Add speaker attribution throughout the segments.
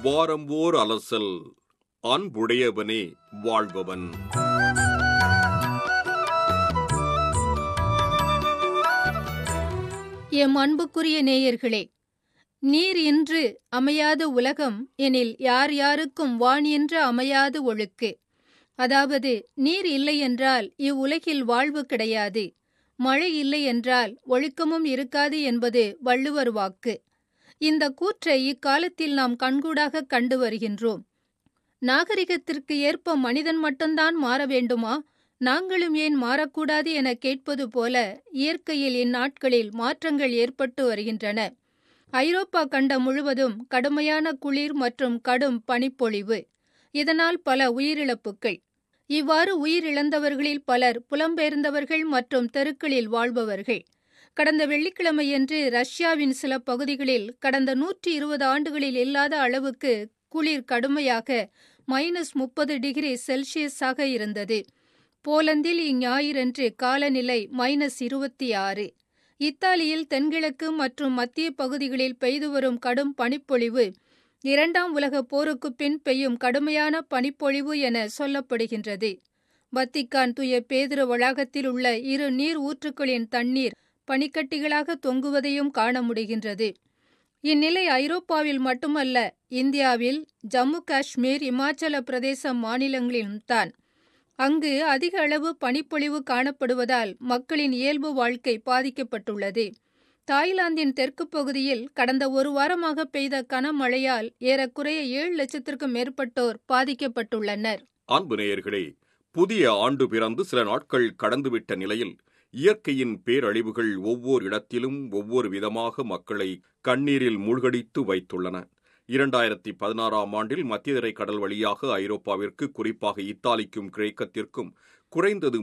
Speaker 1: வாரம் ஓர் அலசல். அன்புடையவனே வாழ்பவன்.
Speaker 2: எம் அன்புக்குரிய நேயர்களே, நீர் இன்று அமையாது உலகம் எனில் யார் யாருக்கும் வான் என்று அமையாது ஒழுக்கு. அதாவது, நீர் இல்லை என்றால் இவ்வுலகில் வாழ்வு கிடையாது, மழை இல்லை என்றால் ஒழுக்கமும் இருக்காது என்பது வள்ளுவர் வாக்கு. இந்த கூற்றை இக்காலத்தில் நாம் கண்கூடாக கண்டு வருகின்றோம். நாகரிகத்திற்கு ஏற்ப மனிதன் மட்டும்தான் மாற வேண்டுமா, நாங்களும் ஏன் மாறக்கூடாது என கேட்பது போல இயற்கையில் இந்நாட்களில் மாற்றங்கள் ஏற்பட்டு வருகின்றன. ஐரோப்பா கண்டம் முழுவதும் கடுமையான குளிர் மற்றும் கடும் பனிப்பொழிவு. இதனால் பல உயிரிழப்புகள். இவ்வாறு உயிரிழந்தவர்களில் பலர் புலம்பெயர்ந்தவர்கள் மற்றும் தெருக்களில் வாழ்பவர்கள். கடந்த வெள்ளிக்கிழமையன்று ரஷ்யாவின் சில பகுதிகளில் கடந்த 120 ஆண்டுகளில் இல்லாத அளவுக்கு குளிர் கடுமையாக -30 டிகிரி செல்சியஸாக இருந்தது. போலந்தில் இஞ்ஞாயிறன்று காலநிலை -26. இத்தாலியில் தென்கிழக்கு மற்றும் மத்திய பகுதிகளில் பெய்து வரும் கடும் பனிப்பொழிவு 2ஆம் உலகப் போருக்கு பின் பெய்யும் கடுமையான பனிப்பொழிவு என சொல்லப்படுகின்றது. வத்திக்கான் தூய பேதுரு வளாகத்தில் உள்ள 2 நீர் ஊற்றுக்களின் தண்ணீர் பனிக்கட்டிகளாக தொங்குவதையும் காண முடிகின்றது. இந்நிலை ஐரோப்பாவில் மட்டுமல்ல, இந்தியாவில் ஜம்மு காஷ்மீர், இமாச்சல பிரதேச மாநிலங்களிலும் தான். அங்கு அதிக அளவு பனிப்பொழிவு காணப்படுவதால் மக்களின் இயல்பு வாழ்க்கை பாதிக்கப்பட்டுள்ளது. தாய்லாந்தின் தெற்கு பகுதியில் கடந்த ஒரு வாரமாக பெய்த கனமழையால் ஏறக்குறைய 7 லட்சத்திற்கும் மேற்பட்டோர் பாதிக்கப்பட்டுள்ளனர்.
Speaker 1: அன்பு நேயர்களே, புதிய ஆண்டு பிறந்து சில நாட்கள் கடந்துவிட்ட நிலையில் இயற்கையின் பேரழிவுகள் ஒவ்வொரு இடத்திலும் ஒவ்வொரு விதமாக மக்களை கண்ணீரில் மூழ்கடித்து வைத்துள்ளன. 2016ஆம் ஆண்டில் மத்தியதரை கடல் வழியாக ஐரோப்பாவிற்கு, குறிப்பாக இத்தாலிக்கும் கிரேக்கத்திற்கும் குறைந்தது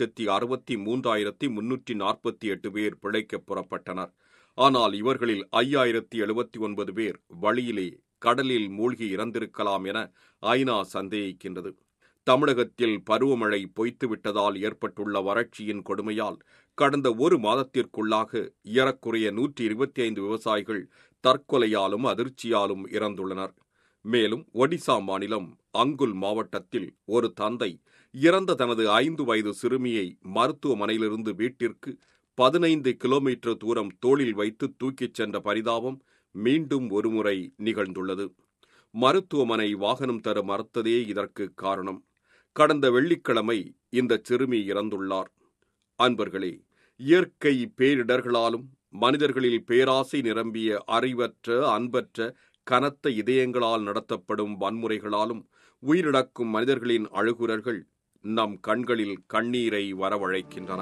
Speaker 1: 3,63,348 பேர் பிழைக்கப் புறப்பட்டனர். ஆனால் இவர்களில் 5,079 பேர் வழியிலே கடலில் மூழ்கி இறந்திருக்கலாம் என ஐநா சந்தேகிக்கின்றது. தமிழகத்தில் பருவமழை பொய்த்துவிட்டதால் ஏற்பட்டுள்ள வறட்சியின் கொடுமையால் கடந்த ஒரு மாதத்திற்குள்ளாக ஏறக்குறைய 125 விவசாயிகள் தற்கொலையாலும் அதிர்ச்சியாலும் இறந்துள்ளனர். மேலும் ஒடிசா மாநிலம் அங்குல் மாவட்டத்தில் ஒரு தந்தை இறந்த தனது 5 வயது சிறுமியை மருத்துவமனையிலிருந்து வீட்டிற்கு 15 கிலோமீட்டர் தூரம் தோளில் வைத்து தூக்கிச் சென்ற பரிதாபம் மீண்டும் ஒருமுறை நிகழ்ந்துள்ளது. மருத்துவமனை வாகனம் தர மறுத்ததே இதற்கு காரணம். கடந்த வெள்ளிக்கிழமை இந்த சிறுமி இறந்துள்ளார். அன்பர்களே, இயற்கை பேரிடர்களாலும் மனிதர்களில் பேராசை நிரம்பிய அறிவற்ற, அன்பற்ற, கனத்த இதயங்களால் நடத்தப்படும் வன்முறைகளாலும் உயிரிழக்கும் மனிதர்களின் அழுகுரல்கள் நம் கண்களில் கண்ணீரை வரவழைக்கின்றன.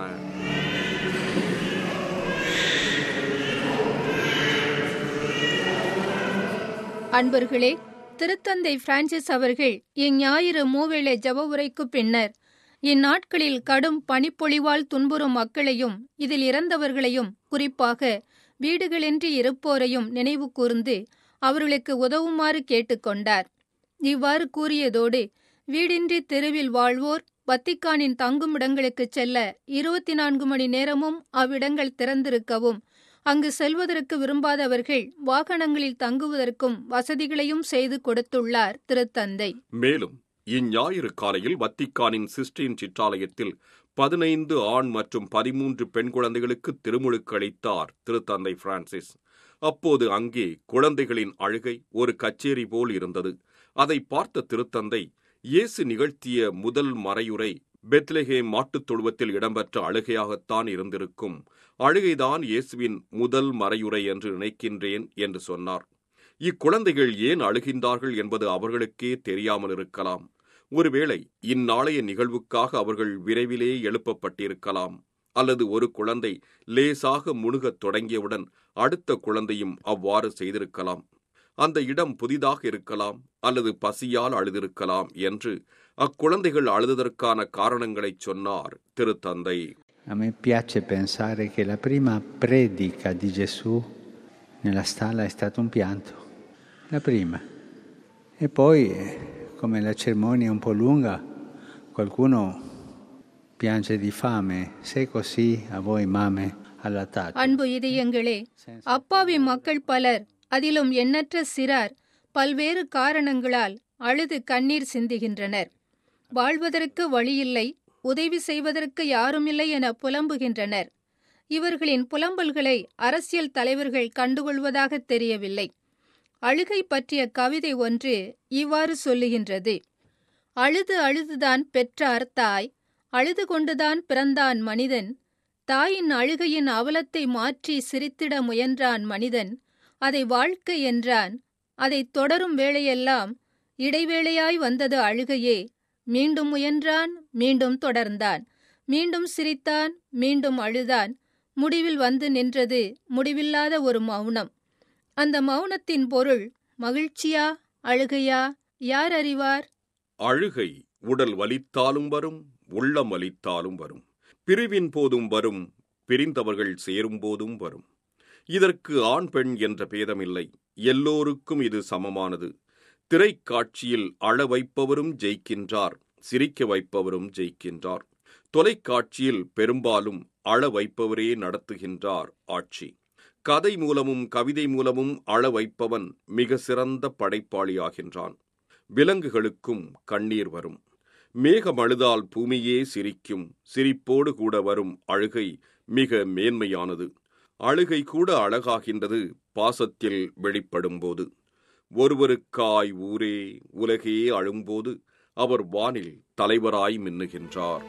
Speaker 2: அன்பர்களே, திருத்தந்தை பிரான்சிஸ் அவர்கள் இஞ்ஞாயிறு மூவேளை ஜெப உரைக்கு பின்னர் இந்நாட்களில் கடும் பனிப்பொழிவால் துன்புறும் மக்களையும் இதில் இறந்தவர்களையும், குறிப்பாக வீடுகளின்றி இருப்போரையும் நினைவு கூர்ந்து அவர்களுக்கு உதவுமாறு கேட்டுக்கொண்டார். இவ்வாறு கூறியதோடு, வீடின்றி தெருவில் வாழ்வோர் வத்திக்கானின் தங்குமிடங்களுக்கு செல்ல 24 மணி நேரமும் அவ்விடங்கள் திறந்திருக்கவும், அங்கு செல்வதற்கு விரும்பாதவர்கள் வாகனங்களில் தங்குவதற்கும் வசதிகளையும் செய்து கொடுத்துள்ளார் திருத்தந்தை.
Speaker 1: மேலும் இஞ்ஞாயிறு காலையில் வத்திக்கானின் சிஸ்டின் சிற்றாலயத்தில் 15 ஆண் மற்றும் 13 பெண் குழந்தைகளுக்கு திருமுழுக்கு அளித்தார் திருத்தந்தை பிரான்சிஸ். அப்போது அங்கே குழந்தைகளின் அழுகை ஒரு கச்சேரி போல் இருந்தது. அதை பார்த்த திருத்தந்தை, இயேசு நிகழ்த்திய முதல் மறையுரை பெத்லெகேம் மாட்டுத் தொழுவத்தில் இடம்பெற்ற அழுகையாகத்தான் இருந்திருக்கும். அழுகைதான் இயேசுவின் முதல் மறையுரை என்று நினைக்கின்றேன் என்று சொன்னார். இக்குழந்தைகள் ஏன் அழுகின்றார்கள் என்பது அவர்களுக்கே தெரியாமல் இருக்கலாம். ஒருவேளை இந்நாளைய நிகழ்வுக்காக அவர்கள் விரைவிலே எழுப்பப்பட்டிருக்கலாம். அல்லது ஒரு குழந்தை லேசாக முணுகத் தொடங்கியவுடன் அடுத்த குழந்தையும் அவ்வாறு செய்திருக்கலாம். அந்த இடம் புதிதாக இருக்கலாம், அல்லது பசியால் அழுதிருக்கலாம் என்று அக்குழந்தைகள் அழுததற்கான காரணங்களை சொன்னார் திருத்தந்தை.
Speaker 3: A me piace pensare che la prima predica di Gesù nella stalla è stato un pianto, la prima. E poi, come la cerimonia è un po' lunga, qualcuno piange di fame. Se è così, a voi mamme allattate.
Speaker 2: அன்பு இதயங்களே, அப்பாவி மக்கள் பலர், அதிலும் எண்ணற்ற சிறார் பல்வேறு காரணங்களால் அழுது கண்ணீர் சிந்துகின்றனர். வாழ்வதற்கு வழியில்லை, உதவி செய்வதற்கு யாருமில்லை என புலம்புகின்றனர். இவர்களின் புலம்பல்களை அரசியல் தலைவர்கள் கண்டுகொள்வதாக தெரியவில்லை. அழுகை பற்றிய கவிதை ஒன்று இவ்வாறு சொல்லுகின்றது: அழுது அழுதுதான் பெற்றார் தாய், அழுது கொண்டுதான் பிறந்தான் மனிதன். தாயின் அழுகையின் அவலத்தை மாற்றி சிரித்திட முயன்றான் மனிதன். அதை வாழ்க்கை என்றான். அதை தொடரும் வேளையெல்லாம் இடைவேளையாய் வந்தது அழுகையே. மீண்டும் முயன்றான், மீண்டும் தொடர்ந்தான், மீண்டும் சிரித்தான், மீண்டும் அழுதான். முடிவில் வந்து நின்றது முடிவில்லாத ஒரு மௌனம். அந்த மௌனத்தின் பொருள் மகிழ்ச்சியா, அழுகையா, யார் அறிவார்?
Speaker 1: அழுகை உடல் வலித்தாலும் வரும், உள்ளம் வலித்தாலும் வரும். பிரிவின் போதும் வரும், பிரிந்தவர்கள் சேரும் போதும் வரும். இதற்கு ஆண் பெண் என்ற பேதமில்லை, எல்லோருக்கும் இது சமமானது. திரைக்காட்சியில் அழ வைப்பவரும் ஜெயிக்கின்றார், சிரிக்க வைப்பவரும் ஜெயிக்கின்றார். தொலைக்காட்சியில் பெரும்பாலும் அழ வைப்பவரே நடத்துகின்றார் ஆட்சி. கதை மூலமும் கவிதை மூலமும் அழ வைப்பவன் மிக சிறந்த படைப்பாளியாகின்றான். விலங்குகளுக்கும் கண்ணீர் வரும். மேகம் அழுதால் பூமியே சிரிக்கும். சிரிப்போடு கூட வரும் அழுகை மிக மேன்மையானது. அழுகை கூட அழகாகின்றது பாசத்தில் வெளிப்படும்போது. ஒருவருக்காய் ஊரே உலகே அழும்போது அவர் வானில் தலைவராய் மின்னுகின்றார்.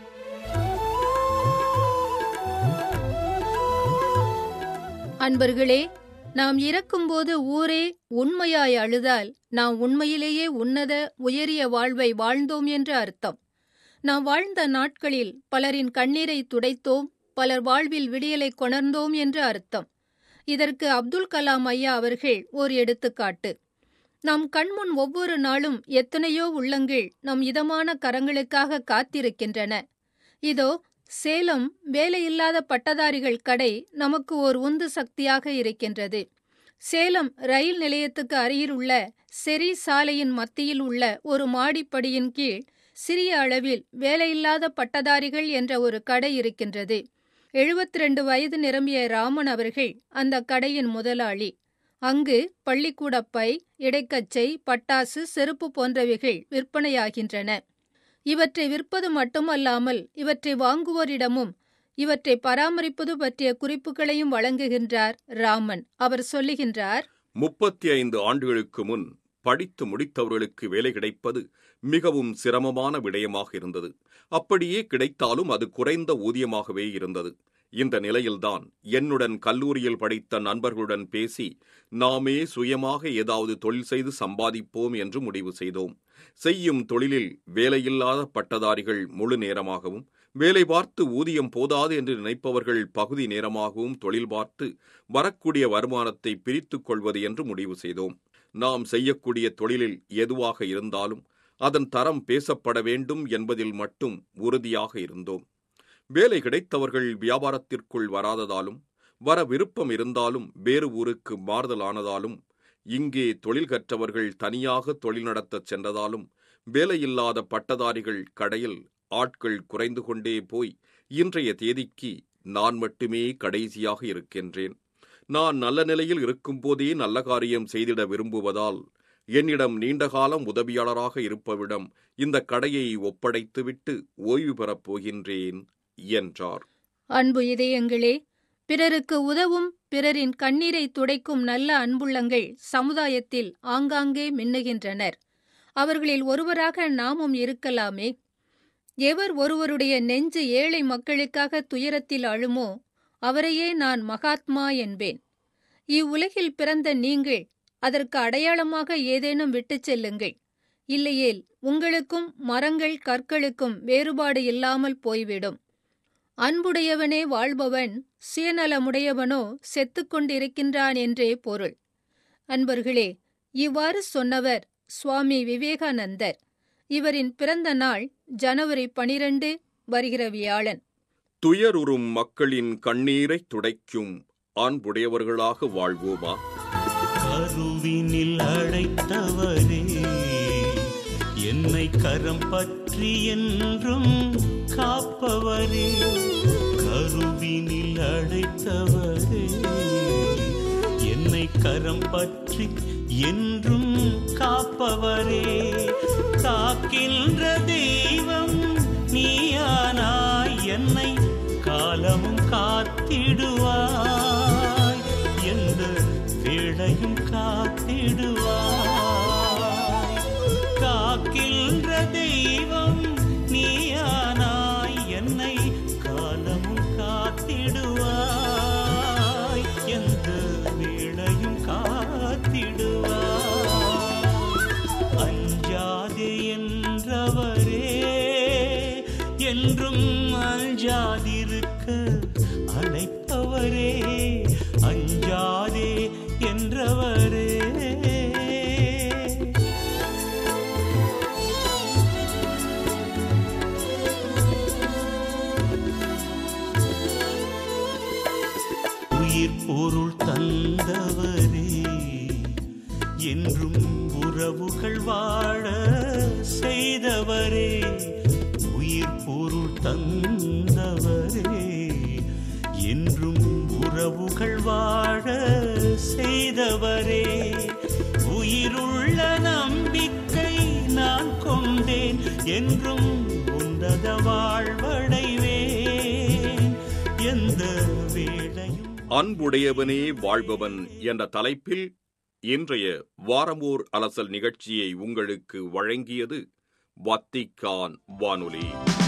Speaker 2: அன்பர்களே, நாம் இறக்கும்போது ஊரே உண்மையாய் அழுதால் நாம் உண்மையிலேயே உன்னத உயரிய வாழ்வை வாழ்ந்தோம் என்று அர்த்தம். நாம் வாழ்ந்த நாட்களில் பலரின் கண்ணீரை துடைத்தோம், பலர் வாழ்வில் விடியலை கொணர்ந்தோம் என்று அர்த்தம். இதற்கு அப்துல் கலாம் ஐயா அவர்கள் ஓர் எடுத்துக்காட்டு. நம் கண்முன் ஒவ்வொரு நாளும் எத்தனையோ உள்ளங்கள் நம் இதமான கரங்களுக்காக காத்திருக்கின்றன. இதோ சேலம் வேலையில்லாத பட்டதாரிகள் கடை நமக்கு ஓர் உந்து சக்தியாக இருக்கின்றது. சேலம் ரயில் நிலையத்துக்கு அருகில் உள்ள செரி சாலையின் மத்தியில் உள்ள ஒரு மாடிப்படியின் கீழ் சிறிய அளவில் வேலையில்லாத பட்டதாரிகள் என்ற ஒரு கடை இருக்கின்றது. 72 வயது நிரம்பிய ராமன் அவர்கள் அந்த கடையின் முதலாளி. அங்கு பள்ளிக்கூடப்பை, இடைக்கச்சை, பட்டாசு, செருப்பு போன்றவைகள் விற்பனையாகின்றன. இவற்றை விற்பது மட்டுமல்லாமல் இவற்றை வாங்குவோரிடமும் இவற்றை பராமரிப்பது பற்றிய குறிப்புகளையும் வழங்குகின்றார் ராமன். அவர் சொல்லுகின்றார்:
Speaker 1: 35 ஆண்டுகளுக்கு முன் படித்து முடித்தவர்களுக்கு வேலை கிடைப்பது மிகவும் சிரமமான விடயமாக இருந்தது. அப்படியே கிடைத்தாலும் அது குறைந்த ஊதியமாகவே இருந்தது. இந்த நிலையில்தான் என்னுடன் கல்லூரியில் படித்த நண்பர்களுடன் பேசி நாமே சுயமாக ஏதாவது தொழில் செய்து சம்பாதிப்போம் என்று முடிவு செய்தோம். செய்யும் தொழிலில் வேலையில்லாத பட்டதாரிகள் முழு நேரமாகவும், வேலை பார்த்து ஊதியம் போதாது என்று நினைப்பவர்கள் பகுதி நேரமாகவும் தொழில் பார்த்து வரக்கூடிய வருமானத்தை பிரித்துக் கொள்வது என்று முடிவு செய்தோம். நாம் செய்யக்கூடிய தொழிலில் எதுவாக இருந்தாலும் அதன் தரம் பேசப்பட வேண்டும் என்பதில் மட்டும் உறுதியாக இருந்தோம். வேலை கிடைத்தவர்கள் வியாபாரத்திற்குள் வராததாலும், வர விருப்பம் இருந்தாலும் வேறு ஊருக்கு மாறுதலானதாலும், இங்கே தொழில் கற்றவர்கள் தனியாக தொழில் நடத்தச் சென்றதாலும் வேலையில்லாத பட்டதாரிகள் கடையில் ஆட்கள் குறைந்து கொண்டே போய் இன்றைய தேதிக்கு நான் மட்டுமே கடைசியாக இருக்கின்றேன். நான் நல்ல நிலையில் இருக்கும்போதே நல்ல காரியம் செய்திட விரும்புவதால் என்னிடம் நீண்டகாலம் உதவியாளராக இருப்பவிடம் இந்த கடையை ஒப்படைத்துவிட்டு ஓய்வு பெறப் போகின்றேன் என்றார்.
Speaker 2: அன்பு இதயங்களே, பிறருக்கு உதவும், பிறரின் கண்ணீரை துடைக்கும் நல்ல அன்புள்ளங்கள் சமுதாயத்தில் ஆங்காங்கே மின்னுகின்றனர். அவர்களில் ஒருவராக நாமும் இருக்கலாமே. எவர் ஒருவருடைய நெஞ்சு ஏழை மக்களுக்காக துயரத்தில் அழுமோ அவரையே நான் மகாத்மா என்பேன். இவ்வுலகில் பிறந்த நீங்கள் அதற்கு அடையாளமாக ஏதேனும் விட்டுச் செல்லுங்கள். இல்லையேல் உங்களுக்கும் மரங்கள் கற்களுக்கும் வேறுபாடு இல்லாமல் போய்விடும். அன்புடையவனே வாழ்பவன், சுயநலமுடையவனோ செத்துக்கொண்டிருக்கின்றான் என்றே பொருள். அன்பர்களே, இவ்வாறு சொன்னவர் சுவாமி விவேகானந்தர். இவரின் பிறந்த நாள் ஜனவரி 12 வருகிற வியாழன்.
Speaker 1: துயருறும் மக்களின் கண்ணீரை துடைக்கும் அன்புடையவர்களாக வாழ்வோமா?
Speaker 4: கருவினில் அழைத்தவரே, என்னை கரம் பற்றி என்றும் காப்பவரே, கருவினில் அழைத்தவரே, என்னை கரம் பற்றி என்றும் காப்பவரே, காக்கின்ற தெய்வம் நீயானாய் என்னை காலமும் காத்திடுவாய், எந்த வேளையும் காத்திடுவாய். காக்கின்ற தெய்வம் நீயானாய் என்னை காலமும் காத்திடுவாய், எந்த வேளையும் காத்திடுவாய். அஞ்சாதே என்றவரே, என்றும் அஞ்சாதிருக்க அழைப்பவரே, அஞ்சாதே என்றவரே. உயிர் பொருள் தந்தவரே, என்றும் உறவுகள் வாழ செய்தவரே, உயிர் பொருள் தந்தவரே, என்றும் உறவுகள் வாழ செய்தவரே. உயிருள்ள நம்பிக்கை நான் கொண்டேன், என்றும் உன்னத வாழ்வடைவேன், எந்த வேளையும்.
Speaker 1: அன்புடையவனே வாழ்பவன் என்ற தலைப்பில் இன்றைய வாரமோர் அலசல் நிகழ்ச்சியை உங்களுக்கு வழங்கியது வத்திக்கான் வானொலி.